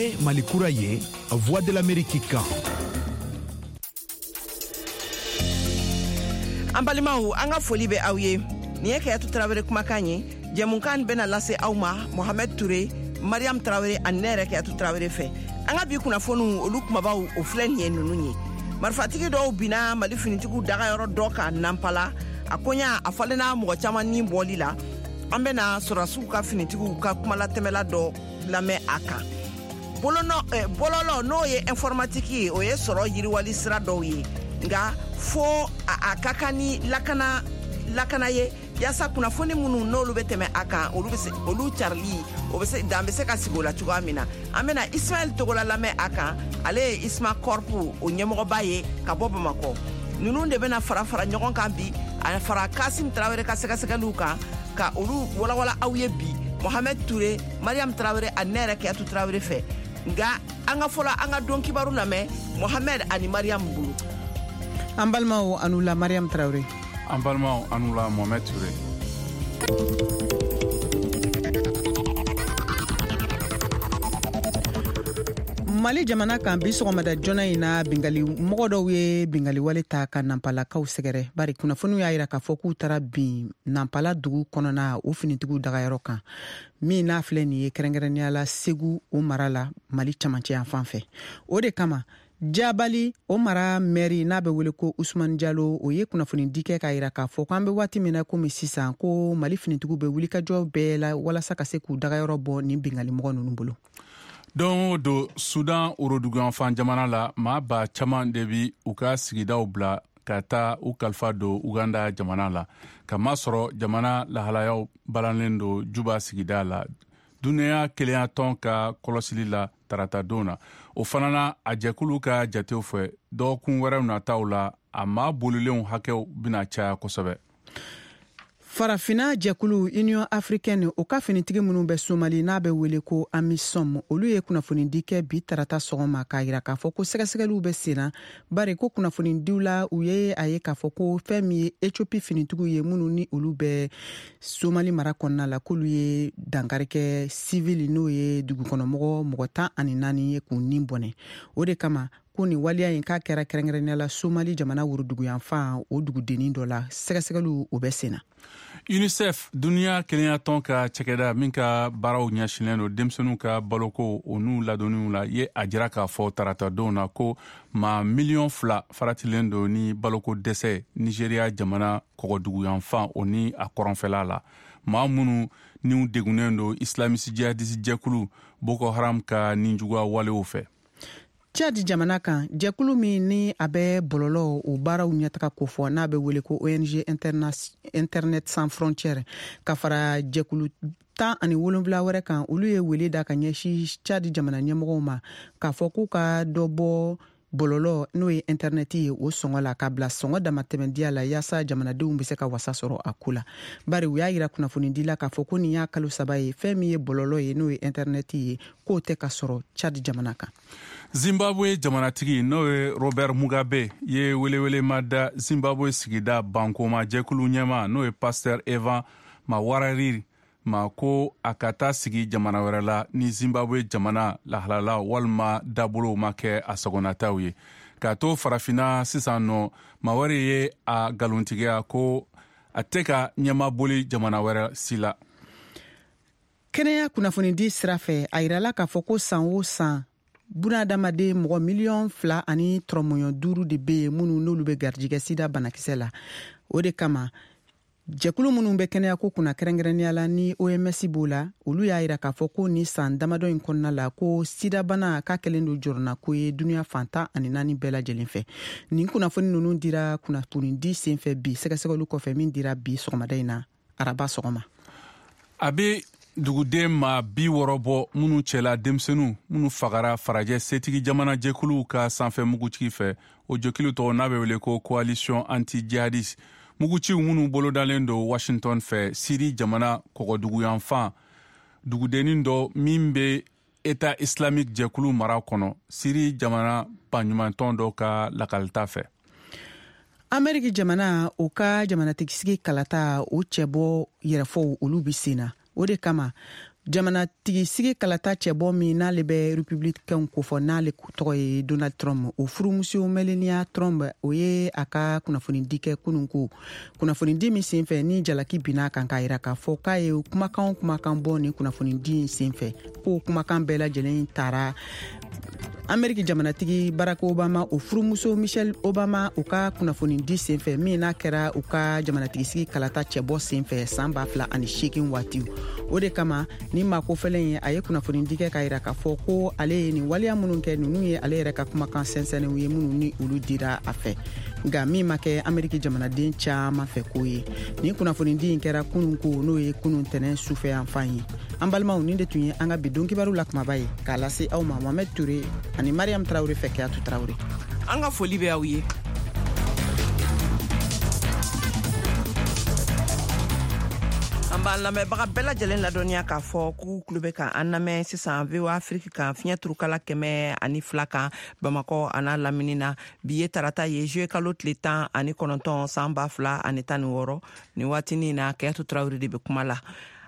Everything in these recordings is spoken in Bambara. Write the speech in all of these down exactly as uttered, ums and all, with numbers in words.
ye Malikura ye Voix de l'Amérique kan. An balimaw an ka foli bɛ aw ye. Ni ye Kayatu Tarawele kumakan ye. Jɛmukan bɛna lase aw ma Mohamed Touré, Mariam Tarawele ani ne yɛrɛ Kayatu Tarawele fɛ. An ka bi kunnafoniw olu kumabaw o filɛ nin ye ninnu ye. Marifatigi dɔw bina Mali finitigiw dagayɔrɔ dɔ kan Nampala. A koɲa a falenna mɔgɔ caman ni bɔli la. An bɛna sɔrɔsiw ka finitigiw ka kumalatɛmɛla dɔ lamɛn a kan. Bolonɔ eh, bololɔ n'o ye informatique ye o ye sɔrɔ yiriwali sira dɔw ye. Nga fo a, a ka kan ni lakana lakana ye yasa kunnafoni minnu n'olu bɛ tɛmɛ a kan olu bɛ se olu carili o bɛ se dan bɛ se ka sigi o la cogoya min na. An bɛna Ismaël Togola lamɛn a kan ale ye Isma Corp o ɲɛmɔgɔba ye ka bɔ Bamakɔ. Ninnu de bɛna fara fara ɲɔgɔn kan bi a fara Kasim Tarawele ka sɛgɛsɛgɛliw kan ka olu walawala aw ye bi Mohamed Touré, Mariam Tarawele ani ne yɛrɛ Kayatu Tarawele fɛ. Nga an ka fɔlɔ an ka don kibaru lamɛn Mohamed ani Mariam bolo. An balimaw anu la Mariam Traoré. An balimaw anu la Mohamed Touré. Mali jamana kan bi sɔgɔmada jɔna in na bingali mɔgɔ dɔw ye bingali wale ta ka Nampalakaw sɛgɛrɛ. Bari kunnafoniw y'a yira k'a fɔ k'u taara bin Nampala dugu kɔnɔna o finitigiw dagayɔrɔ kan. Min n'a filɛ nin ye kɛrɛnkɛrɛnnenya la Segu o mara la Mali camancɛ yan fan fɛ. O de kama Jabali o mara mairie n'a bɛ wele ko Usman Jalo o ye kunnafoni di kɛ k'a yira k'a fɔ k'an bɛ waati min na komi sisan ko Mali finitigiw bɛ wulikajɔ bɛɛ la walasa ka se k'u dagayɔrɔ bɔ nin bingali mɔgɔ ninnu bolo. Don o don Sudan Oroduguyanfan jamana la maa ba caman de bi u ka sigidaw bila ka taa u kalifa don Uganda jamana la. Ka masɔrɔ jamana lahalayaw balanlen don Juba sigida la. Dunuya kelenya tɔn ka kɔlɔsili la tarata don na. O fana na a jɛkulu ka jatew fɛ dɔgɔkun wɛrɛw nataw la a maa bolilenw hakɛw bina caya kosɛbɛ. Farafina jɛkulu Union Africaine o ka finitigi minnu bɛ Somali n'a bɛ wele ko AMISOM olu ye kunnafoni di kɛ bi tarata sɔgɔma k'a yira k'a fɔ ko sɛgɛsɛgɛliw bɛ senna bari ko kunnafoni diw la u ye a ye k'a fɔ ko fɛn min ye Ethiopie finitigiw ye minnu ni olu bɛ Somali mara kɔnɔna la k'olu ye dankari kɛ civil n'o ye dugukɔnɔmɔgɔ mɔgɔ tan ani naani ye k'u nin bɔnɛ. O de kama ko nin waliya in k'a kɛra kɛrɛnkɛrɛnnenya la Somali jamana woroduguyanfan o dugudennin dɔ la sɛgɛsɛgɛliw o bɛ senna. UNICEF duniya kelenya tɔn ka cɛkɛda min ka baaraw ɲɛsinnen don denmisɛnninw ka baloko o n'u ladonniw la ye a jira k'a fɔ tarata don na ko maa miliyɔn fila faratilen don ni baloko dɛsɛ Nigeria jamana kɔgɔduguyanfan o ni a kɔrɔnfɛla la. Maa minnu niw degunnen don islamisi jihadisi jɛkulu Boko Haram ka ninjuguya walew fɛ. Chad jamana kan jɛkulu min ni a bɛ bɔlɔlɔ o baaraw ɲɛtaga ko fɔ n'a bɛ wele ko O N G Internet Sans Frontières ka fara jɛkulu tan ani wolonwula wɛrɛ kan olu ye wele da ka ɲɛsi Chad jamana ɲɛmɔgɔw ma k'a fɔ k'u ka dɔ bɔ bɔlɔlɔ n'o ye internet ye o sɔngɔ la ka bila sɔngɔ damatɛmɛdiya la yaasa jamanadenw bɛ se ka wasa sɔrɔ a ko la. Bari u y'a yira kunnafoni di la k'a fɔ ko nin y'a kalo saba ye fɛn min ye bɔlɔlɔ ye n'o ye internet ye k'o tɛ ka sɔrɔ Chad jamana kan. Zimbabwe jamanatigi n'o ye Robert Mugabe ye welewele ma da Zimbabwe sigida bankoma jɛkulu ɲɛma n'o ye Pasteur Evan Mawarire ma ko a ka taa sigi jamana wɛrɛ la ni Zimbabwe jamana lahalala walima dabolow ma kɛ a sagonataw ye. K'a to farafina sisan nɔ Mawari ye a galontigiya ko a tɛ ka ɲɛma boli jamana wɛrɛ si la. Kɛnɛya kunnafoni di sira fɛ a yirala k'a fɔ ko san o san bunadamaden mɔgɔ miliyɔn fila ani tɔrɔmɔɲɔ duuru de bɛ yen minnu n'olu bɛ garijɛgɛ sida banakisɛ la. O de kama jɛkulu minnu bɛ kɛnɛya ko kunna kɛrɛnkɛrɛnnenya la ni O M S b'o la olu y'a yira k'a fɔ ko ni san damadɔ in kɔnɔna la ko sida bana k'a kɛlen don jɔrɔna ko ye duniya fantan ani naani bɛɛ lajɛlen fɛ. Nin kunnafoni ninnu dira kunnafoni di senfɛ bi sɛgɛsɛgɛliw kɔfɛ min dira bi sɔgɔmada in na araba sɔgɔma. A bɛ duguden ma bi wɔɔrɔ bɔ minnu cɛla denmisɛnninw minnu fagara farajɛ setigi jamana jɛkuluw ka sanfɛ mugutigi fɛ o jɛkulu tɔgɔ n'a bɛ wele ko coalition anti-jihadiste. Muguciw minnu bolodalen don Washington fɛ Siri jamana kɔgɔduguyanfan dugudennin dɔ min bɛ État islamique jɛkulu mara kɔnɔ Siri jamana baɲumantɔn dɔ ka lakalita fɛ. Ameriki jamana o ka jamanatisigi kalata o cɛbɔ yɛrɛfɔw olu bi senna. O de kama jamana tigi sigi kalata cɛbɔ min n'ale bɛ républicain ko fɔ n'ale tɔgɔ ye Donald Trump o furumuso Melania Trump o ye a ka kunnafoni di kɛ kunun ko kunnafoni di min senfɛ ni jalaki bina kan k'a yira k'a fɔ k'a ye kumakan kumakan bɔ ni kunnafoni di senfɛ ko kumakan bɛɛ lajɛlen taara Ameriki jamanatigi Barack Obama o furumuso Michelle Obama o ka kunnafoni di senfɛ min n'a kɛra u ka jamanatigi sigi kalata cɛbɔ senfɛ san ba fila ani seegin waati o de kama ni mako fɛlɛn ye a ye kunnafoni di kɛ k'a yira k'a fɔ ko ale ye nin waliya minnu kɛ ninnu ye ale yɛrɛ ka kumakan sɛnsɛnniw ye minnu ni olu dira a fɛ nka min ma kɛ Ameriki jamanaden caman fɛ ko ye ni kunnafoni di in kɛra kunun ko n'o ye kunun tɛnɛn sufɛ yan fan ye an balimaw nin de tun ye an ka bi don kibaru la kumaba ye k'a lase aw ma Mohamed Touré ani Mariam Traoré fɛ Keyatu Traoré an ka foli bɛ aw ye an b'an lamɛnbaga bɛɛ lajɛlen ladɔniya k'a fɔ k'u tulo bɛ ka an lamɛn sisan V O A Afrique kan fiɲɛ turukala kɛmɛ ani fila kan Bamakɔ a n'a lamini na bi ye tarata ye juillet kalo tile tan ani kɔnɔntɔn san ba fila ani tan ni wɔɔrɔ nin waatinin na Keyatu Traoré de bɛ kuma la.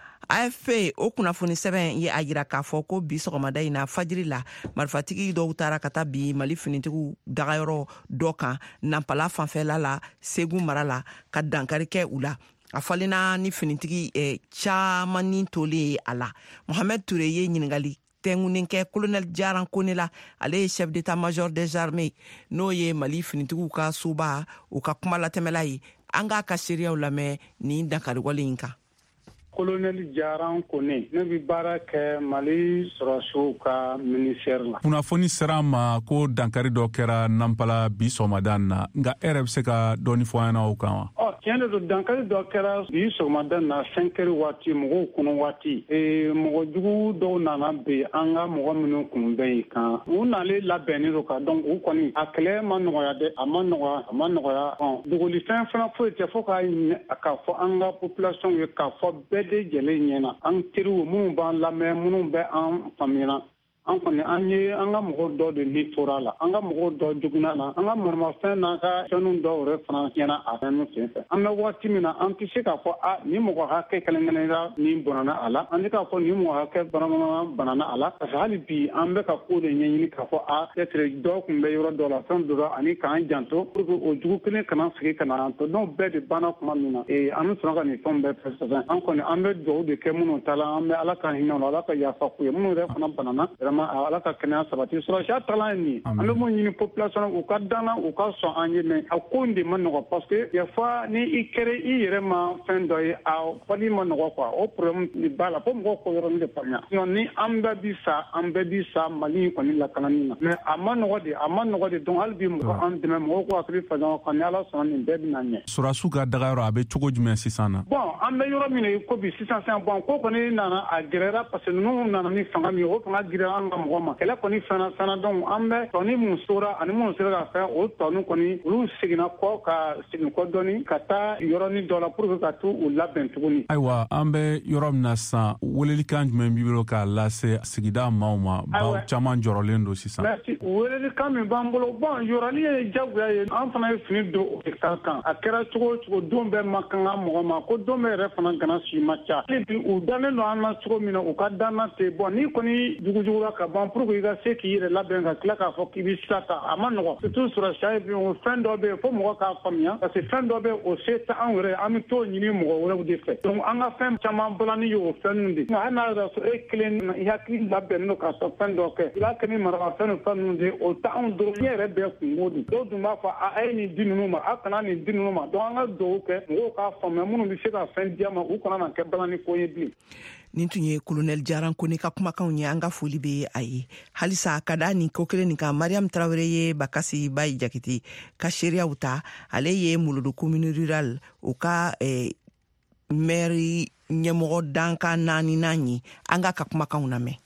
A F P o kunnafoni sɛbɛn ye a jira k'a fɔ ko bi sɔgɔmada in na fajiri la marifatigi dɔw taara ka taa bi Mali finitigiw dagayɔrɔ dɔ kan Nampala fanfɛla la Segu mara la ka dankari kɛ u la. A falenna ni finitigi eh, caman ni tolen ye a la. Mohamed Touré ye ɲiningali tɛngunin kɛ colonel Jaran Kone la ale ye chef d'état-major des armées n'o ye Mali finitigiw ka soba u ka kuma latɛmɛla ye an k'a ka seereyaw lamɛn nin dankariwale in kan. Colonel Jaran Kone ne bi baara kɛ Mali sɔrɔsiw ka ministère la. Kunnafoni sera ma ko dankari dɔ kɛra Nampala bi sɔgɔmada na nka e yɛrɛ bɛ se ka dɔɔni fɔ an ɲɛna o kan wa? Ɔ tiɲɛ de don dankari dɔ kɛra bi sɔgɔmada na cinq heures waati mɔgɔw kɔnɔ waati ee mɔgɔ jugu dɔw nana bi an ka mɔgɔ minnu kun bɛ yen kan u nalen labɛnnen don ka donc u kɔni a kɛlɛ ma nɔgɔya dɛ a ma nɔgɔya a ma nɔgɔya ɔ dogolifɛn fana foyi tɛ fo k'a ɲini k'a fɔ an ka population ye k'a fɔ bɛɛ de jɛlen ɲɛna an teriw minnu b'an lamɛn minnu bɛ an faamuyana an kɔni an ye an ka mɔgɔ dɔ de ni tora la an ka mɔgɔ dɔ juguna na an ka maramafɛn n'an ka fɛnw dɔw yɛrɛ fana ɲɛna a fɛn sen fɛ an bɛ waati min na an tɛ se k'a fɔ a ni mɔgɔ hakɛ kɛlɛnkɛlɛnna ni bɔnna a la an tɛ k'a fɔ ni mɔgɔ hakɛ banamana banana a la parce que hali bi an bɛ ka ko de ɲɛɲini k'a fɔ a peut-être dɔw tun bɛ yɔrɔ dɔ la fɛn dɔ la ani k'an janto pour que o jugu kelen kana sigi ka na an to n'o bɛɛ de banna kuma min na ee an bɛ sɔrɔ ka nin fɛnw bɛɛ fɛ sisan an kɔni an bɛ dugawu de kɛ minnu ta la an bɛ ala ka hinɛ o la ala ka yafa k'u ye minnu yɛrɛ fana banana ala ka kɛnɛya sabati sɔrɔsiya talan ye nin an bɛ mun ɲini population u ka danna u ka sɔn an ye mɛ a ko in de ma nɔgɔ parce que des fois ni i kɛra i yɛrɛ ma fɛn dɔ ye a fɔli ma nɔgɔ quoi o problème b'a la fo mɔgɔw ko yɔrɔnin de faamuya sinon ni an bɛɛ bi sa an bɛɛ bi sa Mali in kɔni lakanani na mais a ma nɔgɔ de a ma nɔgɔ de donc hali bi mɔgɔ an dɛmɛ mɔgɔw ko hakili fa ɲɔgɔn kan ni ala sɔnna nin bɛɛ bɛna ɲɛ. Sɔrɔsiw ka dagayɔrɔ a bɛ cogo jumɛn sisan na? bon an bɛ yɔrɔ min na ko bi sisan sisan bon ko kɔni nana a gɛrɛra parce que ninnu nana ni fanga min ye o fanga girera an ka mɔgɔ ma kɛlɛ kɔni fɛnna fɛnna donc an bɛ tɔni mun sora ani minnu sera ka fɛn o tɔni kɔni olu seginna kɔ ka segin kɔ dɔɔni ka taa yɔrɔnin dɔ la pour que ka t'u labɛn tuguni. Ayiwa an bɛ yɔrɔ min na sisan welelikan jumɛn b'i bolo k'a lase sigida maaw ma baw caman jɔrɔlen don sisan. merci welelikan min b'an bolo bon jɔrɔli ye jagoya ye an fana ye fini don o kan kan a kɛra cogo o cogo don bɛɛ ma kan ka mɔgɔ ma ko don bɛɛ yɛrɛ fana gana si ma ca u dannen don an na cogo min na u ka danna ten bon ni kɔni jugujugula ka ban pour que i ka se k'i yɛrɛ labɛn ka tila k'a fɔ k'i bɛ sira ta a ma nɔgɔ surtout sɔrɔsiya ye o fɛn dɔ bɛ yen fo mɔgɔ k'a faamuya parce que fɛn dɔ bɛ yen o se tɛ an yɛrɛ an bɛ t'o ɲini mɔgɔ wɛrɛw de fɛ donc an ka fɛn caman balani ye o fɛn ninnu de nka hali n'a yɛrɛ sɔrɔ e kelen i hakili labɛnnen don k'a sɔrɔ fɛn dɔ kɛ i b'a kɛ ni maramafɛn ni fɛn ninnu de o tɛ anw dɔrɔn diɲɛ yɛrɛ bɛɛ kungo de dɔw dun b'a fɔ a ye nin di ninnu ma a kana nin di ninnu ma donc an ka dugawu kɛ mɔgɔw k'a faamuya minnu bɛ se ka fɛn di ma u kana na kɛ balani ko ye bilen. nin tun ye colonel Jaran Kone ka kumakanw ye an ka foli bɛ a ye halisa ka da nin ko kelen nin kan Mariam Traoré ye Bakasi Bayi Jakite ka seereyaw ta ale ye Molodo commune rurale o ka eh, maire ɲɛmɔgɔ dankan naani naani an ka ka kumakanw lamɛn.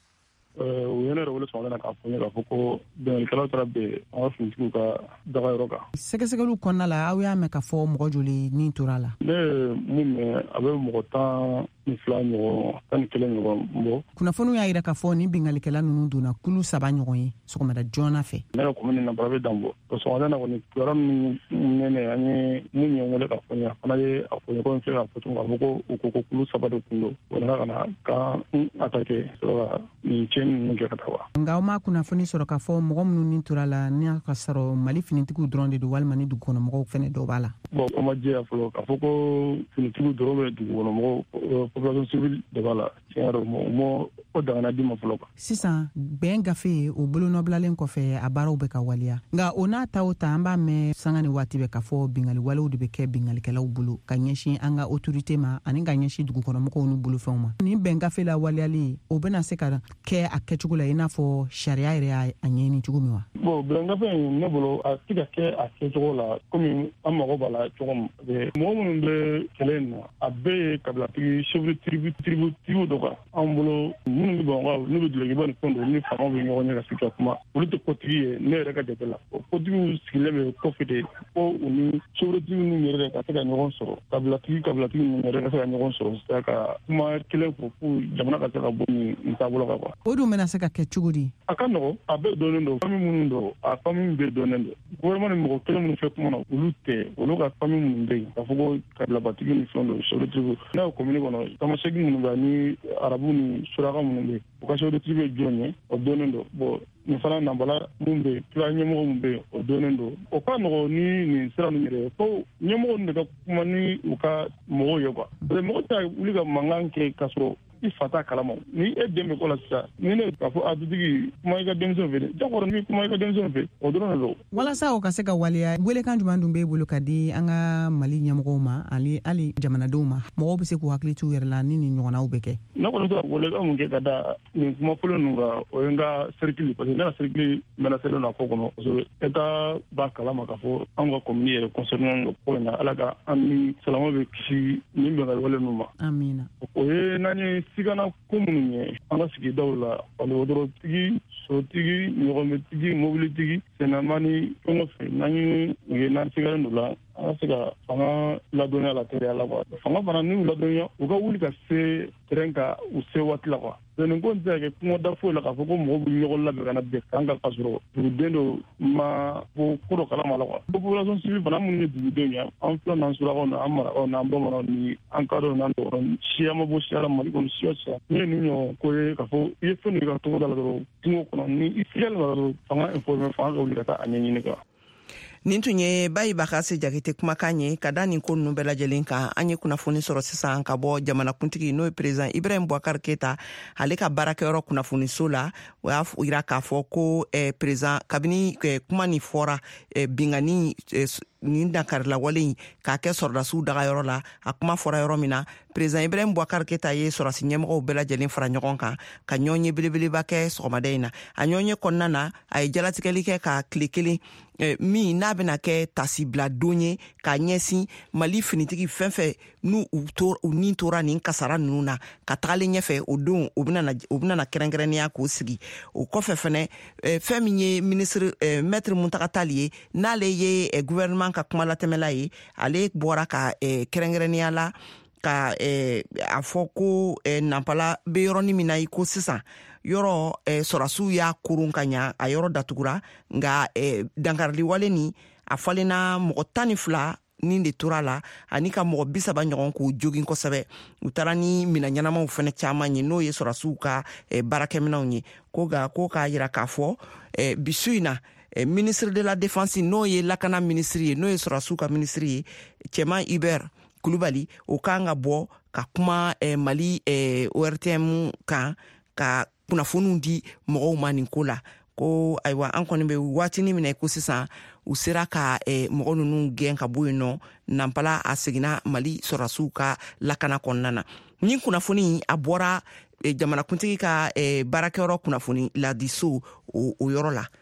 u ye ne yɛrɛ wele sɔgɔmada k'a fɔ n ye k'a fɔ ko bɛnkalikɛlaw taara bɛn an ka finitigiw ka daga yɔrɔ kan. Sɛgɛsɛgɛliw kɔnɔna la aw y'a mɛn k'a fɔ mɔgɔ joli ni tora la? Ne ye mun mɛn a bɛ mɔgɔ tan ni fila ɲɔgɔn tan ni kelen ɲɔgɔn bɔ. Kunnafoniw y'a yira k'a fɔ ni bingalikɛla ninnu donna kulu saba ɲɔgɔn ye sɔgɔmada joona fɛ. Ne ka commune na bara bɛ dan bɔ. O sɔgɔmada na kɔni kibaruya min mɛnɛ an ye mun ye n wele k'a fɔ n ye a fana ye a fɔ n ye ko n fɛ k'a fɔ tuguni k'a fɔ ko u ko ko kulu saba de tun don. O nana ka na kan attaqué sɔrɔ ka nin cɛnni ninnu kɛ ka taa wa. Nka aw ma kunnafoni sɔrɔ k'a fɔ mɔgɔ minnu ni tora la ni y'a ka sɔrɔ Mali finitigiw dɔrɔn de don walima ni dugukɔnɔmɔgɔw fɛnɛ dɔw b'a la? Bon o ma jɛya fɔlɔ k'a fɔ ko finitigiw dɔrɔn bɛ dugukɔnɔmɔgɔw population civile de b'a la. Tiɲɛ yɛrɛ o ma o dangana di ma fɔlɔ quoi. Sisan bɛn gafe o bolonɔbilalen kɔfɛ a baaraw bɛ ka waliya nka o n'a ta o ta an b'a mɛn sanga ni waati bɛ k'a fɔ bingali walew de bɛ kɛ bingalikɛlaw bolo ka ɲɛsin an ka autorité ma ani ka ɲɛsin dugukɔnɔmɔgɔw ni bolofɛnw ma. Ni bɛn gafe la waliyali o bɛna se ka kɛ a kɛcogo la i n'a fɔ sariya yɛrɛ y'a ɲɛɲini cogo min wa? Bon bɛn gafe in ne bolo a tɛ ka kɛ a kɛcogo la komi an mago b'a la cogo min. Mɔgɔ minnu bɛ kɛlɛ in na a bɛɛ ye kabilatigi chef tribu tribu tribu dɔ kan an bolo minnu bɛ Bamakɔ n'u bɛ dulokiba ni fɛn dɔ ni famaw bɛ ɲɔgɔn ɲɛ ka sigi ka kuma olu tɛ kotigi ye ne yɛrɛ ka jate la o kotigiw sigilen bɛ kɔfɛ de ko u ni chef ninnu yɛrɛ ka se ka ɲɔgɔn sɔrɔ kabilatigi kabilatigi ninnu yɛrɛ ka se ka ɲɔgɔn sɔrɔ sira ka kuma kelen fɔ pour jamana ka se ka bɔ nin taabolo kan quoi. O dun bɛna se ka kɛ cogo di? A ka nɔgɔn a bɛɛ dɔnnen don famille minnu don a famille bɛɛ dɔnnen don gouvernement ni mɔgɔ kelen minnu fɛ kuma na olu tɛ olu ka famille minnu bɛ yen k'a fɔ ko kabilabatigi ni fɛn dɔ chef tribu n'a ye commune kɔnɔ tamaseki minnu bɛ ni arabu ni suraka minnu bɛ yen u ka chef tribu bɛ jɔn ye o dɔnnen don bon nin fana nabala mun bɛ yen kila ɲɛmɔgɔ mun bɛ yen o dɔnnen don o ka nɔgɔn ni nin sira ninnu yɛrɛ fo ɲɛmɔgɔ ninnu de ka kuma ni u ka mɔgɔw ye quoi parce que mɔgɔ tɛ wuli ka mankan kɛ k'a sɔrɔ i fa t'a kalama ni e den bɛ kɔ la sisan ni ne k'a fɔ a dutigi kuma i ka denmisɛnw fɛ jakɔrɔ ni kuma i ka denmisɛnw fɛ o dɔrɔn de don. Walasa o ka se ka waliya welekan jumɛn dun b'e bolo ka di an ka Mali ɲɛmɔgɔw ma ani hali jamanadenw ma mɔgɔw bɛ se k'u hakili t'u yɛrɛ la ni nin ɲɔgɔnnaw bɛ kɛ? Ne kɔni bɛ se ka welekan mun kɛ ka da nin kuma fɔlɔ ninnu kan o ye n ka cercle parce que ne ka cercle menacelen don a ko kɔnɔ parce que État b'a kalama k'a fɔ an ka commune yɛrɛ concerné don ko in na Ala ka an ni silamɛw bɛ kisi nin bɛngali wale ninnu ma. Amina. O ye n'an ye sigana ko minnu ye an ka sigidaw la wotorontigi sotigi ɲɔgɔnbɛtigi mobilitigi sennama ni fɛn o fɛn n'an ye u ye n'an sigalen don la an ka se ka fanga ladɔnniya la teriya la quoi fanga fana n'u ladɔnniya u ka wuli ka se terrain ka u se waati la quoi nin ko in tɛ se ka kɛ kungoda foyi la k'a fɔ ko mɔgɔw bɛ ɲɔgɔn labɛn ka na bɛn kan kan k'a sɔrɔ duguden dɔ ma bɔ ko dɔ kalama la quoi population civile fana minnu ye dugudenw ye an filɛ n'an surakaw n'an marakaw n'an bamananw ni an kadɔw n'an dɔgɔnɔw siya ma bɔ siya la Mali kɔnɔ siya o siya n'i ye nin ɲɔgɔn ko ye k'a fɔ i ye fɛn dɔ i ka togoda la dɔrɔn kungo kɔnɔ ni i sigalen la dɔrɔn fanga informé fanga ka wuli ka taa a ɲɛɲini quoi. Nin tun ye Bayi Bakasi Jakite kumakan ye ka da nin ko ninnu bɛɛ lajɛlen kan an ye kunnafoni sɔrɔ sisan ka bɔ jamanakuntigi n'o ye président Ibrahim Boubacar Keita ale ka baarakɛyɔrɔ kunnafoniso la o y'a yira k'a fɔ ko eh, président kabini eh, kuma ni fɔra eh, bingani eh, nin dankarila wale in k'a kɛ sɔrɔdasiw dagayɔrɔ la a kuma fɔra yɔrɔ min na président Ibrahim Boubacar Keita ye sɔrɔdasi ɲɛmɔgɔw bɛɛ lajɛlen fara ɲɔgɔn kan ka ɲɔgɔnye belebeleba kɛ sɔgɔmada in na a ɲɔgɔnye kɔnɔna na a ye jalatigɛli kɛ ka tile kelen eh, min n'a bɛna kɛ tasibila don ye k'a ɲɛsin Mali finitigi fɛn fɛn n'u u ni tora nin kasara ninnu na ka tagalen ɲɛfɛ o don o bɛna o bɛna kɛrɛnkɛrɛnnenya k'o sigi o kɔfɛ fɛnɛ eh, fɛn min ye ministre eh, maître Muntaka Tall ye n'ale ye eh, gouvernement ka kuma latɛmɛla ye ale bɔra ka eh, kɛrɛnkɛrɛnnenya la ka eh, a fɔ ko eh, nampala bɛ yɔrɔnin min na i ko sisan yɔrɔ eh, sɔrɔdasiw y'a kurun ka ɲa a yɔrɔ datugura nka eh, dankarili wale ni a falenna mɔgɔ tan ni fila nin de tora la ani ka mɔgɔ bi saba ɲɔgɔn k'o jogin kosɛbɛ u taara ni mina ɲɛnamaw fɛnɛ caman ye n'o ye sɔrɔdasiw ka eh, baarakɛminɛw ye ko ga ko k'a yira k'a fɔ eh, bisu in na eh, ministre de la défense n'o ye lakana ministre ye n'o ye sɔrɔdasiw ka ministre ye Cɛman Hubert Kulubali o kan ka bɔ ka kuma eh, Mali eh, O R T M kan ka kunnafoniw di mɔgɔw ma nin ko la ko ayiwa an kɔni bɛ waatini minɛ ko sisan u sera ka eh, mɔgɔ ninnu gɛn ka bɔ yen nɔ nampala a seginna Mali sɔrɔdasiw ka lakana kɔnɔna na nin kunnafoni a bɔra eh, jamanakuntigi ka eh, baarakɛyɔrɔ kunnafoni ladiso o, o yɔrɔ la.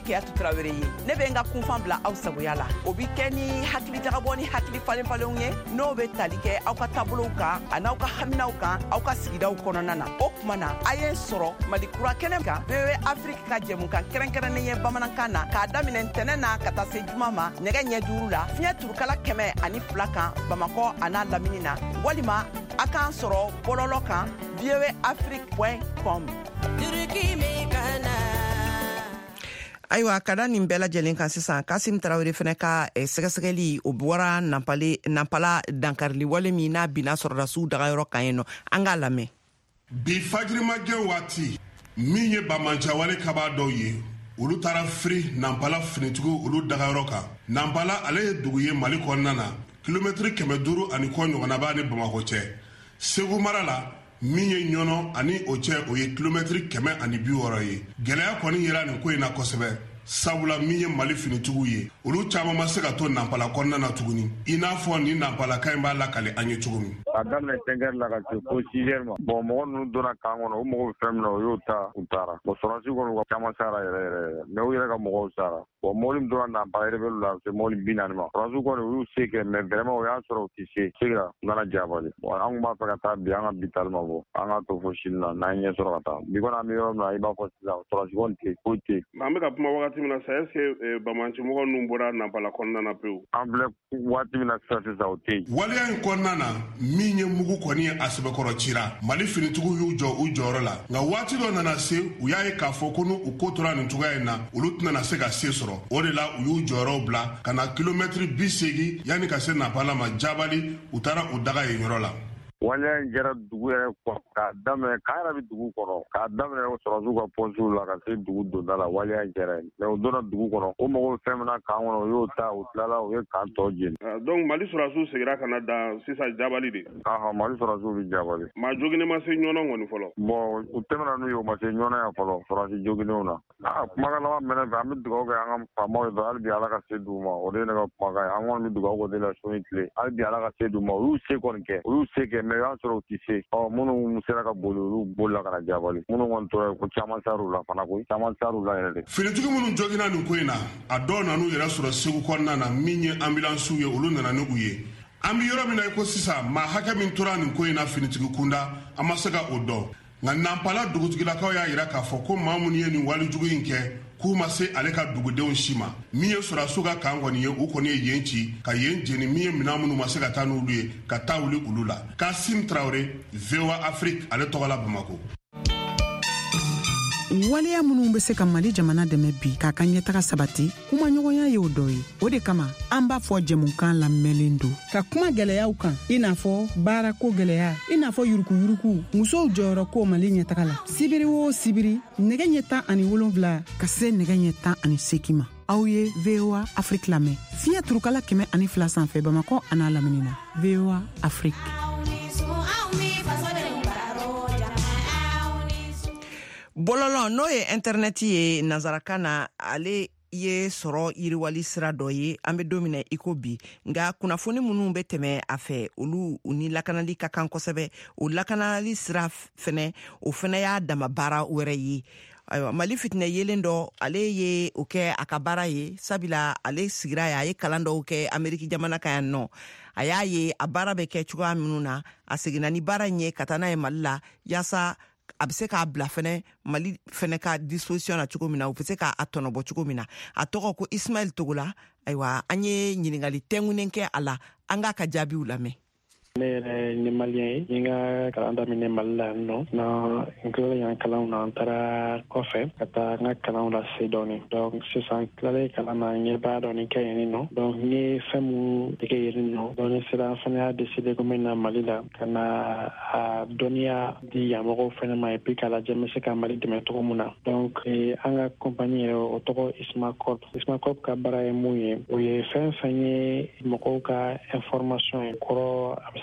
Keyatou Traoré ye ne be nga kunfan bila aw sagoya la o bi kɛ ni hakili jagabɔ ni hakili falen falenw ye n'o be tali kɛ aw ka taabolow kan a n'aw ka haminaw kan aw ka sigidaw kɔnɔna na o kuma na a ye sɔrɔ Mali kura kɛnɛ kan V O A Afrique ka jɛmukan kɛrɛnkɛrɛnnen ye bamanankan na k'a daminɛ ntɛnɛ na ka taa se juma ma nɛgɛ ɲɛ duuru la fiɲɛ turukala kɛmɛ ani fila kan Bamakɔ a n'a lamini na walima a k'an sɔrɔ bɔlɔlɔ kan v o a afrique point com. Ayiwa ka da nin bɛɛ lajɛlen kan sisan Kasim Tarawele fɛnɛ ka eh, sɛgɛsɛgɛli o bɔra nampale nampala dankarili wale min n'a binna sɔrɔdasiw dagayɔrɔ kan yen nɔ an k'a lamɛn. Bi fajirimajɛ waati min ye bamanjawale kaba dɔw ye olu taara firi nampala finitigiw olu dagayɔrɔ kan. Nampala ale ye dugu ye Mali kɔnɔna na kilomɛtiri kɛmɛ duuru ani kɔ ɲɔgɔnna b'a ni Bamakɔ cɛ. Segu mara la min ye ɲɔnɔ ani o cɛ o ye kilomɛtiri kɛmɛ ani bi wɔɔrɔ ye. Gɛlɛya kɔni yera nin ko in na kosɛbɛ. Sabula min ye Mali finitigiw ye olu caman ma se ka to nampala kɔnɔna na tuguni i n'a fɔ ni nampalaka in b'a lakale an ye cogo min. A daminɛ cinq heures la ka se fo six heures ma bon mɔgɔ ninnu donna kan kɔnɔ o mɔgɔw fɛn min na o y'o ta u taara bon sɔrɔdasi kɔni u ka caman sara yɛrɛ yɛrɛ mais u yɛrɛ ka mɔgɔw sara bon mɔbili min donna nampala rebelle la se mɔbili bi naani ma sɔrɔdasi kɔni u y'u se kɛ mais vraiment o y'a sɔrɔ u tɛ se se la u nana jabali bon an kun b'a fɛ ka taa bi an ka bi tali ma bɔ an ka to fo sini na n'an ɲɛ sɔrɔ ka taa bi kɔni an bɛ yɔrɔ min na i b'a fɔ sisan sɔrɔdasi kɔni tɛ foyi tɛ yen. An bɛ ka kuma wagati min na sa est-ce que Bamanci mɔgɔ ninnu bɔra nampala kɔnɔna na pewu. An filɛ waati min na sisan sisan o tɛ yen. Waleya in kɔnɔna na min ye mugu kɔni ye a sɛbɛkɔrɔ cira Mali finitigiw y'u jɔ u jɔyɔrɔ la nka waati dɔ nana se u y'a ye k'a fɔ ko n'u ko tora nin cogoya in na olu tɛna se ka se sɔrɔ o de la u y'u jɔyɔrɔw bila ka na kilomɛtiri bi seegin yanni ka se nampala ma jabali u taara u daga yen yɔrɔ la. Waleya in kɛra dugu yɛrɛ kɔnɔ k'a daminɛ k'a yɛrɛ bɛ dugu kɔnɔ k'a daminɛ sɔrɔdasiw ka pɔsiw la ka se dugu donda la waleya in kɛra yen mais o donna dugu kɔnɔ o mɔgɔw fɛn min na kan kɔnɔ o y'o ta u tilala u ye kan tɔ jeni. Donc Mali sɔrɔdasiw segira ka na dan sisan jabali de. Ɔhɔn Mali sɔrɔdasiw bɛ jabali. Maa joginnen ma se ɲɔnɔ kɔni fɔlɔ. Bon u tɛmɛna n'u ye u ma se ɲɔnɔ yan fɔlɔ sɔrɔdasi joginnenw na. Aa kumakan laban mɛnɛ fɛ an bɛ dugawu kɛ an ka faamaw ye hali bi Ala ka se d'u ma o de ye ne ka kumakan ye an kɔni bɛ dugawu kɛ de la su ni tile hali bi Ala ka se d'u ma o y'u se kɔni kɛ o y'u se kɛ mais o y'a sɔrɔ u tɛ se. Ɔ minnu sera ka boli olu bolila ka na jabali minnu kɔni tora ko caman sar'u la fana koyi caman sar'u la yɛrɛ de. Finitigi minnu joginna nin ko in na a dɔw nan'u yɛrɛ sɔrɔ Segu kɔnɔna na min ye ambulansiw ye olu nana ni u ye. An bɛ yɔrɔ min na i ko sisan maa hakɛ min tora nin ko in na finitigi kunda an ma se ka o dɔn nka nampala dugutigilakaw y'a jira k'a fɔ ko maa minnu ye nin walijugu in kɛ k'u ma se ale ka dugudenw si ma min ye sɔrɔdasiw ka kan kɔni ye u kɔni ye yen ci ka yen jeni min ye minɛn minnu ma se ka taa n'olu ye ka taa wuli olu la. Kasim Traoré V O A Afrique ale tɔgɔ la Bamakɔ. Waleya minnu bɛ se ka Mali jamana dɛmɛ bi k'a ka ɲɛtaga sabati kuma ɲɔgɔnya ye o dɔ ye o de kama an b'a fɔ jɛmukan lamɛnlen don ka kuma gɛlɛyaw kan i n'a fɔ baarako gɛlɛya i n'a fɔ yurukuyuruku musow jɔyɔrɔ ko Mali ɲɛtaga la sibiri o sibiri nɛgɛ ɲɛ tan ani wolonwula ka se nɛgɛ ɲɛ tan ani seegin ma aw ye V O A Afrique lamɛn fiɲɛ turukala kɛmɛ ani fila sanfɛ Bamakɔ a n'a lamini na V O A Afrique. Bololɔ n'o ye internet ye nazarakan na ale ye sɔrɔ yiriwali sira dɔ ye an bɛ don min na i ko bi nka kunnafoni minnu bɛ tɛmɛ a fɛ olu ni lakanali ka kan kosɛbɛ o lakanali sira fɛnɛ o fɛnɛ y'a dama baara wɛrɛ ye. Ayiwa Mali fitinɛ yelen dɔ ale ye o kɛ a ka baara ye sabila ale sigira ye a ye kalan dɔw kɛ Ameriki jamana kan yan nɔ a y'a ye a baara bɛ kɛ cogoya minnu na a seginna ni baara in ye ka taa n'a ye Mali la yaasa a bɛ se k'a bila fɛnɛ Mali fɛnɛ ka disposition na cogo min na u bɛ se k'a tɔnɔbɔ cogo min na a tɔgɔ ko Ismaël Togola ayiwa an ye ɲininkali tɛngunen kɛ a la an k'a ka jaabiw lamɛn. Ne yɛrɛ ni maliyɛn ye n ka kalan daminɛ Mali la yan nɔ na n tilala yan kalanw na an taara kɔfɛ ka taa n ka kalanw lase dɔɔni donc sisan n tilalen kalan na n ye baara dɔɔni kɛ yen nɔ donc n ye fɛn minnu dege yen nɔ donc ni sera an fana y'a décidé ko n bɛ na Mali la ka na a dɔnniya di yan mɔgɔw fana ma et puis k'a lajɛ n bɛ se ka Mali dɛmɛ cogo min na donc an ka compagnie yɛrɛ o tɔgɔ Isma Corp Isma Corp ka baara ye mun ye o ye fɛn fɛn ye mɔgɔw ka information ye kɔrɔ a bɛ se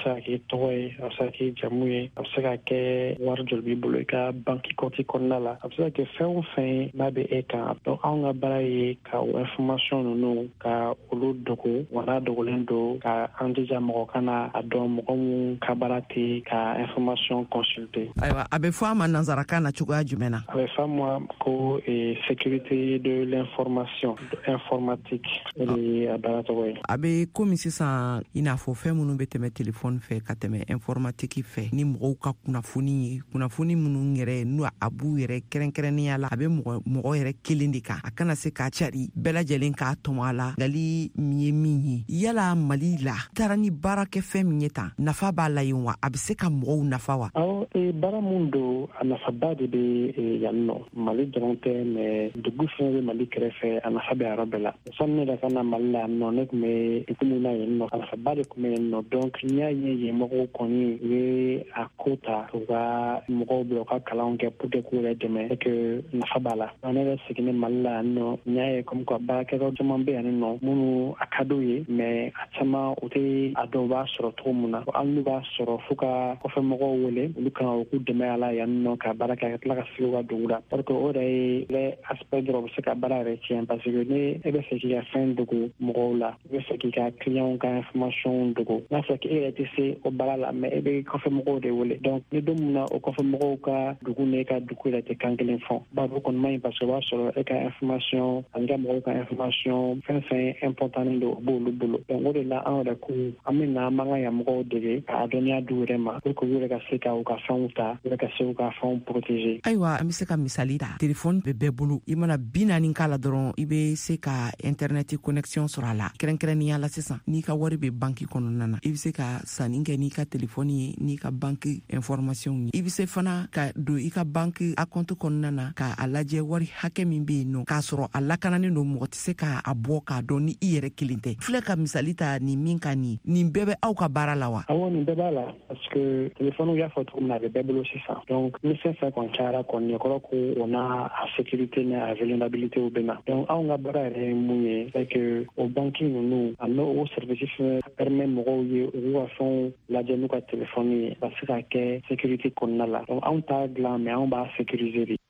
se ka kɛ tɔgɔ ye a bɛ se ka kɛ jamu ye a bɛ se ka kɛ wari joli b'i bolo i ka banki kɔnti kɔnɔna la a bɛ se ka kɛ fɛn o fɛn n'a bɛ e kan donc anw ka baara ye ka o information ninnu ka olu dogo wa n'a dogolen don ka an jija mɔgɔ kana a dɔn mɔgɔ min ka baara tɛ ka information consulter. Ayiwa a bɛ fɔ a ma nanzarakan na cogoya jumɛn na? A bɛ fɔ a ma ko sécurité de l'information informatique o de ye a baara tɔgɔ ye. A bɛ komi sisan i n'a fɔ fɛn minnu bɛ tɛmɛ téléphone fɛ ka tɛmɛ informatique fɛ ni mɔgɔw ka kunnafoni ye kunnafoni minnu yɛrɛ n'u a b'u yɛrɛ kɛrɛnkɛrɛnnenya la a bɛ mɔgɔ mɔgɔ yɛrɛ kelen de kan a kana se k'a cari bɛɛ lajɛlen k'a tɔmɔ a la ngali min ye min ye yala Mali la taara ni baarakɛ fɛn min ye tan nafa b'a la yen wa a bɛ se ka mɔgɔw nafa wa? Awɔ baara mun don a nafaba de bɛ yan nɔ Mali dɔrɔn tɛ mais dugu fɛn bɛ Mali kɛrɛfɛ a nafa bɛ yɔrɔ bɛɛ la sani ne yɛrɛ ka na Mali la yan nɔ ne tun bɛ ikumu na yen nɔ a nafaba de tun bɛ yen nɔ donc n y'a ye yen mɔgɔw kɔni u ye a ko ta u ka mɔgɔw bila u ka kalanw kɛ pour que k'u yɛrɛ dɛmɛ et que nafa b'a la ne yɛrɛ seginne Mali la yan nɔ n y'a ye comme quoi baarakɛyɔrɔ caman bɛ yan nɔ minnu a ka d'u ye mais a caman u tɛ a dɔn u b'a sɔrɔ cogo min na hali n'u b'a sɔrɔ fo ka kɔfɛmɔgɔw wele olu kan ka k'u dɛmɛ a la yan nɔ ka baara kɛ ka tila ka sigi u ka dugu la parce que o yɛrɛ ye le aspect dɔrɔn u bɛ se ka baara yɛrɛ tiɲɛ parce que ne e bɛ fɛ k'i ka fɛn dogo mɔgɔw la i bɛ fɛ k'i ka clients ka information dogo n'a fɛ k'e yɛrɛ tɛ se o baara la mais e bɛ kɔfɛmɔgɔw de wele donc ni don min na o kɔfɛmɔgɔw ka dugu ni e ka dugu yɛrɛ tɛ kan kelen fɔ baro kɔni man ɲi parce que o b'a sɔrɔ e ka information ani ka mɔgɔw ka information fɛn fɛn important don o b'olu bolo donc o de la an yɛrɛ ko an bɛ na an b'an ka yamɔgɔw dege k'a dɔnniya d'u yɛrɛ ma pour que u yɛrɛ ka se ka u ka fɛnw ta u yɛrɛ ka se u ka fɛnw protéger. Ayiwa an bɛ se ka misali ta téléphone bɛ bɛɛ bolo i mana bi naani k'a la dɔrɔn i bɛ se ka internet connexion sɔrɔ a la kɛrɛnkɛrɛnnenya la sisan n'i ka wari bɛ banki kɔnɔna na i bɛ se ka sanni kɛ n'i ka téléphone ye n'i ka banki information ye i bɛ se fana ka don i ka banki a compte kɔnɔna na k'a lajɛ wari hakɛ min bɛ yen nɔ k'a sɔrɔ a lakananen don mɔgɔ tɛ se k'a bɔ k'a dɔn ni i yɛrɛ kelen tɛ filɛ ka misali ta nin min ka nin nin bɛɛ bɛ aw ka baara la wa? Awɔ nin bɛɛ b'a la parce que téléphone y'a fɔ cogo min na a bɛ bɛɛ bolo sisan donc ni fɛn fɛn kɔni cayara kɔni ɲɛ kɔrɔ ko o n'a a sécurité ni a vulnérabilité bɛ na donc anw ka baara yɛrɛ ye mun ye c'est que o banki ninnu a n'o o service fɛn permet mɔgɔw ye u ka fɛnw lajɛ n'u ka téléphone ye ka se ka kɛ sécurité kɔnɔna la donc anw t'a dilan mais anw b'a sécuriser de.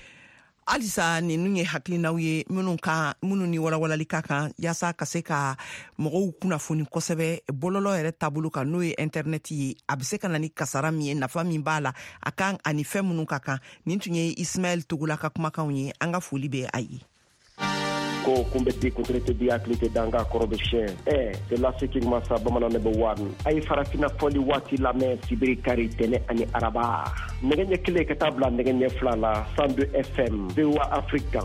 Alisa ninnu ye hakilinaw ye minnu ka minnu ni walawalali ka kan yaasa ka se ka mɔgɔw kunnafoni kosɛbɛ bɔlɔlɔ yɛrɛ taabolo kan n'o ye internet ye a bɛ se ka na ni kasara min ye nafa min b'a la a kan ani fɛn minnu ka kan nin tun ye Ismaël Togola ka kumakanw ye an ka foli bɛ a ye. Ko kun bɛ di kuntirete di hakili tɛ dan ka kɔrɔ bɛ siɲɛ ɛ c'est là ce qui commence à bamanan ne bɛ wari a ye farafina fɔli waati lamɛn sibiri kari tɛnɛ ani araba nɛgɛ ɲɛ kelen ka taa bila nɛgɛ ɲɛ fila la cent deux F M V O A Afrique.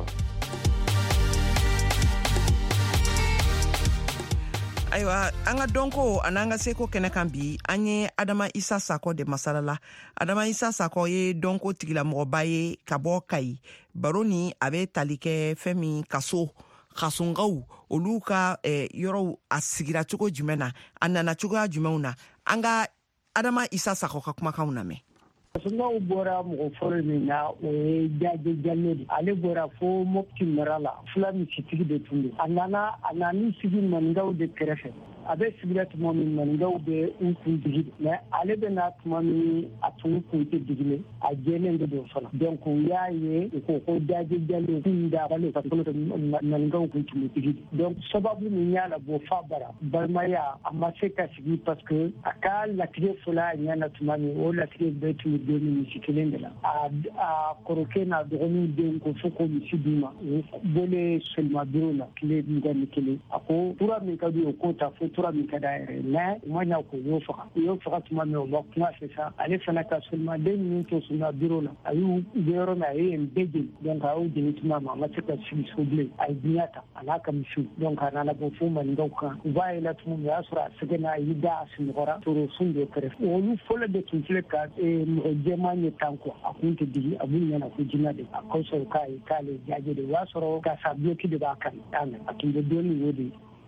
Ayiwa an ka dɔnko ani an ka seko kɛnɛ kan bi an ye Adama Isa Sakɔ de masalala Adama Isa Sakɔ ye dɔnko tigilamɔgɔba ye ka bɔ Kayi baro ni a bɛ tali kɛ fɛn min kaso kasungaw olu ka eh, yɔrɔw a sigira cogo jumɛn na a nana cogoya jumɛnw na an ka Adama Isa Sakɔ ka kumakanw lamɛn. Kasungaw bɔra mɔgɔ fɔlɔ min na o ye Jaje Jallo de ale bɔra fo Mopti mara la fula misitigi de tun don a nana a nana sigi maninkaw de kɛrɛfɛ a bɛ sigira tuma min maninkaw bɛ u kun digi mais ale bɛ na tuma min a tun kun tɛ digile a jɛlen de don fana donc u y'a ye u ko ko Jaje Jallo kun da balo ka kolo maninkaw kun tun bɛ digi donc sababu min y'a la bɔ fa bara balimaya a ma se ka sigi parce que a ka latigɛ fɔla a ɲɛna tuma min o latigɛ bɛɛ tun bɛ don misi kelen de la a kɔrɔkɛ n'a dɔgɔninw den ko fo ko misi d'u ma u bɔlen Selma bureau la tile mugan ni kelen a ko tura min ka di o ko ta fo tura min ka d'a yɛrɛ mais u ma ɲa ko y'o faga u y'o faga tuma min o ma kuma sisan ale fana ka Selma den ninnu to Selma bureau la a y'u bɛ yɔrɔ min a ye yen bɛɛ jeni donc a y'o jeni tuma min a ma se ka sigi so bilen a ye diɲɛ ta a n'a ka misiw donc a nana bɔ fo maninkaw kan u b'a ye la tuma min o y'a sɔrɔ a sɛgɛnna a y'i da a sunɔgɔra toro sun dɔ kɛrɛfɛ olu fɔlɔ de tun filɛ ka mɔgɔ jɛman ye tan quoi a kun tɛ digi a b'u ɲɛna ko jinɛ de a kosɔn k'a ye k'ale Jaje de o y'a sɔrɔ gasa bloki de b'a kan a tun bɛ dɔɔnin o de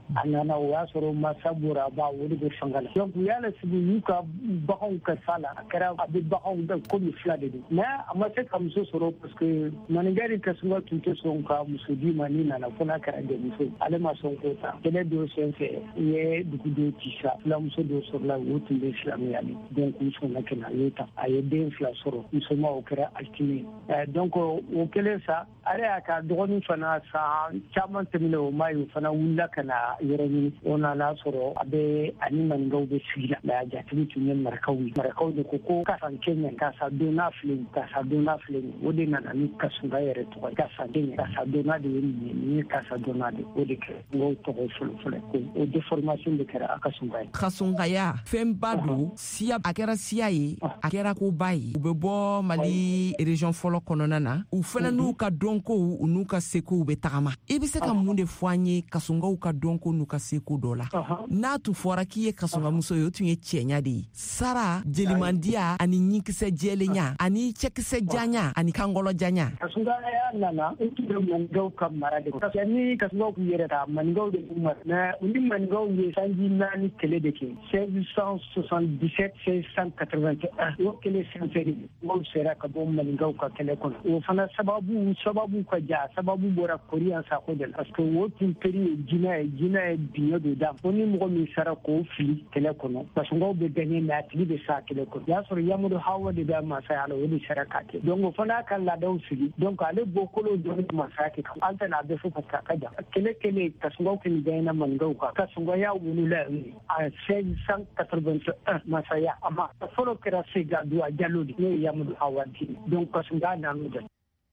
anana o y'a sɔrɔ masa bɔra ba o de bɛ fanga la donc u y'a lasigi y'u ka baganw ka sa la a kɛra a bɛ baganw da komi fila de don mais a ma se ka muso sɔrɔ parce que maninka ni Kasumba tun tɛ sɔn ka muso di ma ni nana fo n'a kɛra denmuso ale ma sɔn k'o ta kɛlɛ dɔw senfɛ u ye dugu dɔw ci sa filamuso dɔw sɔrɔla o tun bɛ silamɛya de donc u sɔnna ka na a y'o ta a ye den fila sɔrɔ musoman o kɛra altine donc o kɛlen sa ale y'a ka dɔgɔnin fana san caman tɛmɛna o ma ye o fana wulila ka na yɔrɔ ɲini o nana sɔrɔ a bɛ ani maninkaw bɛ sigi la mais a jatigi tun ye marakaw ye marakaw de ko ko kasan kɛɲɛ kasa donna filɛ kasa donna filɛ o de nana ni Kasumba yɛrɛ tɔgɔ kasa kɛɲɛ kasa donna de ye nin ye kasa donna de o de kɛ o tɔgɔ fɔlɔ fɔlɔ ko o deformation de kɛra a Kasumba ye Kasungaya fɛnba don siya a kɛra siya ye a kɛra ko ba ye u bɛ bɔ Mali région fɔlɔ kɔnɔna na u fana n'u ka dɔnko u n'u ka seko bɛ tagama i bɛ se ka mun de fɔ an ye Kasungaw ka dɔnko n'u ka seko dɔ la n'a tun fɔra k'i ye Kasungamuso ye o tun ye cɛɲa de ye sara jelimandiya ani ɲinkisɛ jɛlenya ani cɛkisɛ janya ani kankɔlɔ janya Kasungaya nana u tun bɛ maninkaw ka mara de parce que ni Kasungaw kun yɛrɛ ta maninkaw de kun mara mais u ni maninkaw ye sanji naani kɛlɛ de kɛ seize cent soixante-dix-sept seize cent quatre-vingt-un o kɛlɛ senfɛ de mɔgɔw sera ka bɔ maninkaw ka kɛlɛ kɔnɔ o fana sababu sababu ka ja sababu bɔra Koriyan Sako de la parce que o tun peri ye jinɛ ye jinɛ ye diɲɛ don da ko ni mɔgɔ min sara k'o fili kɛlɛ kɔnɔ Kasungaw bɛ gagné mais a tigi bɛ sa kɛlɛ kɔnɔ y'a sɔrɔ Yamadu Hawa de bɛ masaya la o de sera k'a kɛ donc o fana y'a ka laadaw sigi donc ale bɔkolo dɔrɔn de masaya kɛ kan an tɛna a bɛ fɔ parce que a ka jan kɛlɛ kɛlɛ Kasungaw kɛlen gagné na maninkaw kan Kasungaya wolola a seize cent quatre-vingt-un masaya a ma fɔlɔ kɛra Segadu a Jalo de n'o ye Yamadu Hawa di donc Kasungaya nana de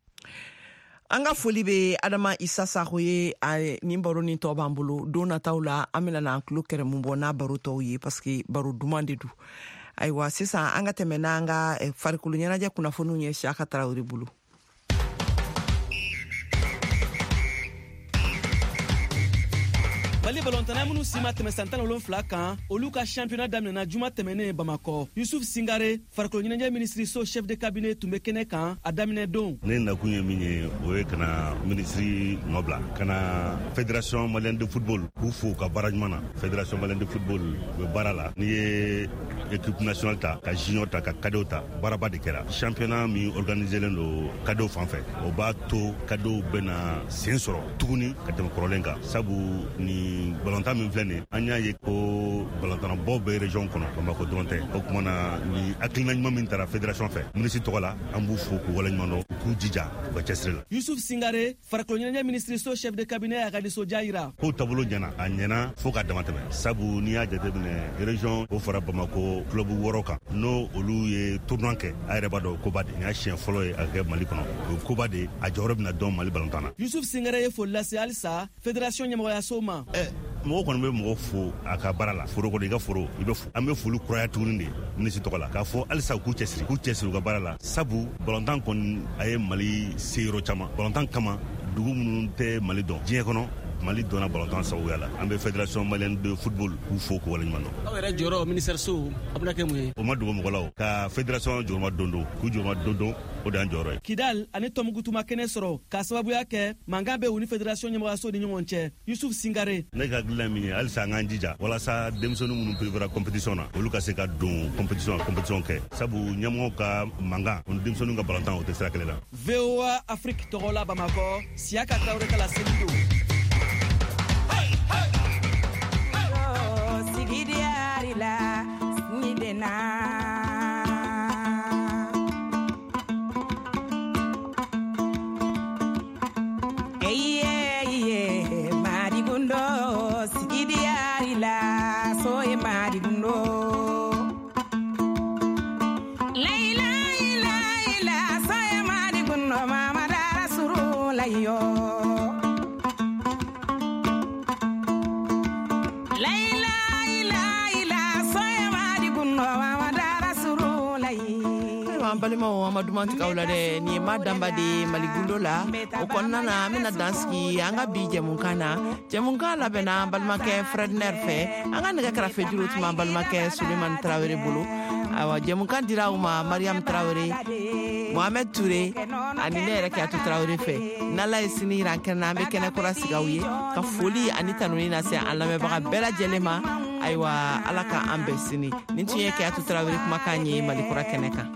an ka foli be Adama Isa Sakho ye nin baro nin tɔ b'an bolo don nataw la an bena n'an tulo kɛrɛ mun bɔ n'a baro tɔw ye parce que baro duman de don ayiwa sisan an ka tɛmɛ n'an ka farikolo ɲɛnajɛ kunnafoniw ye Siyaka Tarawele bolo Mali balontana minnu sima tɛmɛ san tan wolonwula kan olu ka championnat daminɛna juma tɛmɛnen Bamakɔ Yusuf Singare farikolo ɲɛnajɛ ministre so chef de cabinet tun bɛ kɛnɛ kan a daminɛ don ne nakun ye min ye o ye kana ministre nɔbila kana fédération malienne de football k'u fo ka baara ɲuman na fédération malienne de football u bɛ baara la n'i ye équipe nationale ta ka junior ta ka cadeau ta baaraba de kɛra championnat min organiselen don cadeau fan fɛ o b'a to cadeau bɛna sen sɔrɔ tuguni ka tɛmɛ kɔrɔlen kan sabu ni balontan min filɛ nin an y'a ye ko balontanabɔ bɛ région kɔnɔ Bamakɔ dɔrɔn tɛ o tuma na ni hakilina ɲuman min taara fédération fɛ ministre tɔgɔ la an b'u fo k'u waleɲuman dɔn u k'u jija u ka cɛsiri la Yusuf Singare farikolo ɲɛnajɛ ministre so chef de cabinet a ka nisɔndiya yira kow taabolo ɲɛna a ɲɛna fo ka dama tɛmɛ sabu n'i y'a jateminɛ région o fara Bamakɔ club wɔɔrɔ kan n'o olu ye tournoi kɛ a yɛrɛ b'a dɔn koba de nin y'a siɲɛ fɔlɔ ye a kɛ Mali kɔnɔ o ye koba de a jɔyɔrɔ bɛna dɔn Mali balontan na Yusuf Singare ye foli lase halisa fédération ɲɛmɔgɔyaso ma mɔgɔ kɔni bɛ mɔgɔ fo a ka baara la foro kɔnɔ i ka foro i bɛ fo an bɛ foli kuraya tuguni de ministre tɔgɔ la k'a fɔ halisa k'u cɛsiri k'u cɛsiri u ka baara la sabu balontan kɔni a ye Mali se yɔrɔ caman balontan kama dugu minnu tɛ Mali dɔn diɲɛ kɔnɔ Mali donna balontan sababuya la an bɛ fédération malienne de football k'u fo k'u waleɲuman dɔn aw yɛrɛ jɔyɔrɔ ministère so a bɛna kɛ mun ye o ma dogo mɔgɔ la o ka fédération jɔyɔrɔma don don k'u jɔyɔrɔma don don o de y'an jɔyɔrɔ ye Kidal ani Tɔmugutuma kɛnɛ sɔrɔ k'a sababuya kɛ mankan bɛ u ni fédération ɲɛmɔgɔyaso ni ɲɔgɔn cɛ Yusuf Singare ne ka hakilina min ye halisa an k'an jija walasa denmisɛnnin minnu préférera compétition na olu ka se ka don compétition na compétition kɛ sabu ɲɛmɔgɔw ka mankan o ni denmisɛnninw ka balontan o tɛ sira kelen la V O A Afrique tɔgɔ la Bamakɔ Siyaka Tarawele ka laseli don la ni de na eye eye mari gundo sigidi ari la so e mari gundo laila ila ila so e mari gundo mama dara suru la yo balimaw an ma duman tigɛ aw la dɛ nin ye ma danba de Maligundo la o kɔnɔna na an bɛna dan sigi an ka bi jɛmukan na jɛmukan labɛnna an balimakɛ Fred Ner fɛ an ka nɛgɛ kɛrɛfɛ juru tun b'an balimakɛ Sulemani Tarawele bolo awa jamukan dira uma Mariam Traoré Mohamed Touré ani ne yɛrɛ kɛ Traoré fɛ n'Ala ye sini yira an kɛnɛ na an bɛ kɛnɛ kura sigaw ye ka foli ani tanuni na se an lamɛnbaga bɛɛ lajɛlen ma ayiwa Ala ka an bɛn sini nin tun ye kɛ Traoré kumakan ye Mali kura kɛnɛ kan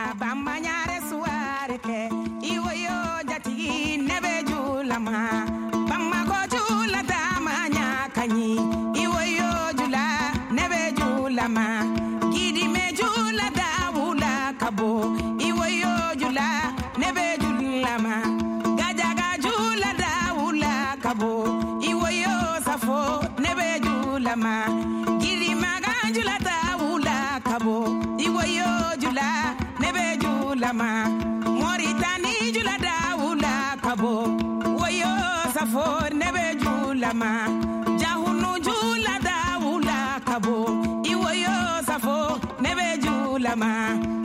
Gidi me jula daula kabo iwoyo jula nebe julama gajaga jula daula kabo iwoyo safo nebe julama gidi maga jula daula kabo iwoyo jula nebe julama Moritani jula daula kabo woyo safo nebe julama jahunu jula daula kabo iwoyo safo nebe julama